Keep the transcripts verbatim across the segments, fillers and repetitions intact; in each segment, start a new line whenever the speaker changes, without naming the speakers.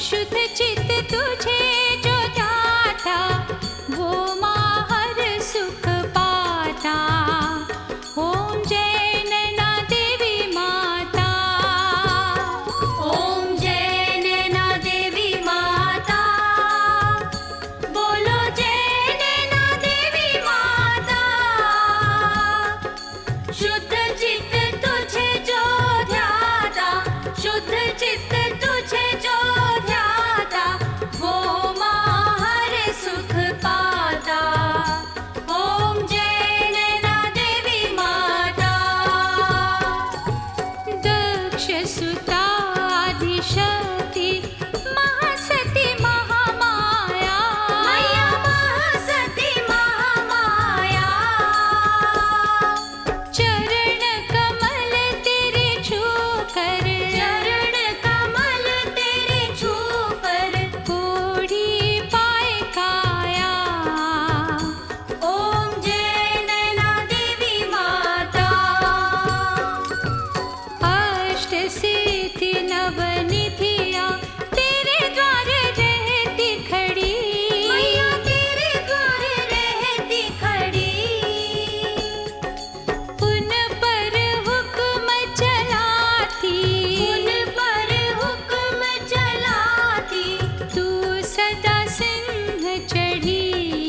शुद्ध चित्त तुझे जो ध्याता, वो माँ हर सुख पाता। ओम जय नैना देवी माता, ओम जय नैना देवी माता, बोलो जय नैना देवी माता। शुद्ध चित्त तुझे जो ध्याता, शुद्ध चित्त तुझे जो ध्याता, वो माँ हर सुख पाता। ओम जय नैना देवी माता। दक्ष सुता आदिशक्ति महासती महामाया, मैया महासती महामाया। चरण कमल तेरे छूकर, चरण कमल तेरे छूकर, कोढ़ी पाए काया। ओम जय नैना देवी माता। अष्ट सिद्धि नवनिधिया तेरे द्वार रहती खड़ी, मैया तेरे द्वार रहती खड़ी। उन पर हुक्म चलाती, उन पर हुक्म चलाती, तू सदा सिंह चढ़ी।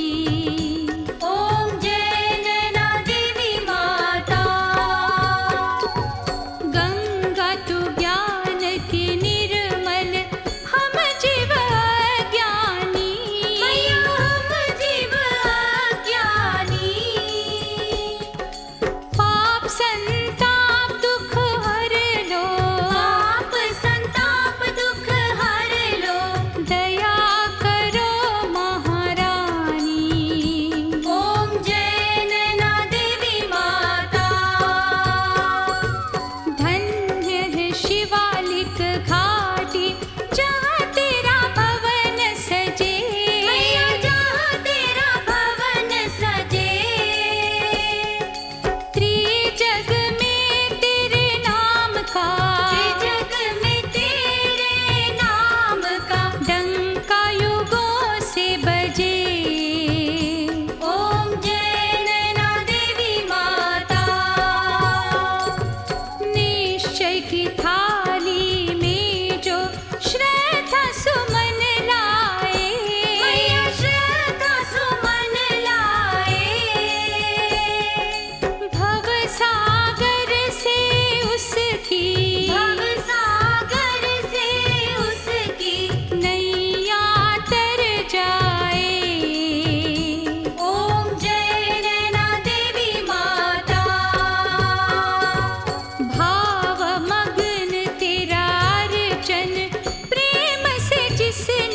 ओम जय नैना देवी माता। गंगा तू ज्ञान की निर्मल, हम जीव अज्ञानी, मैया हम जीव अज्ञानी। पाप संताप दुख हर लो, पाप संताप दुख हर लो, दया करो महारानी। ओम जय नैना देवी माता। धन्य है शिवालिक घाटी, जहाँ तेरा भवन सजे, मैया जहाँ तेरा भवन सजे। त्रिजग में तेरे नाम का, त्रिजग में तेरे नाम का डंका युगों से बजे। ओम जय नैना देवी माता। निश्चय की थाली में जो श्रद्धा सुमन लाए, मैया श्रद्धा सुमन लाए। भव सागर से उसकी, भव सागर से उसकी नैया तर जाए। ओम जय नैना देवी माता। भाव मग्न तेरा अर्चन, प्रेम से जिसने